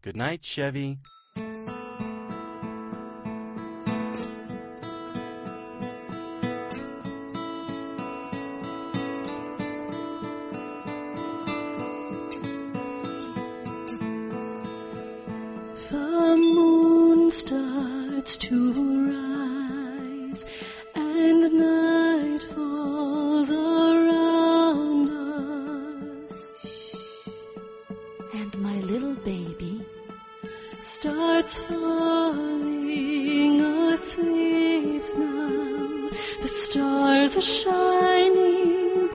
Good night, Chevy. The moon starts to rise, and night falls around us. And my little baby starts falling asleep now. The stars are shining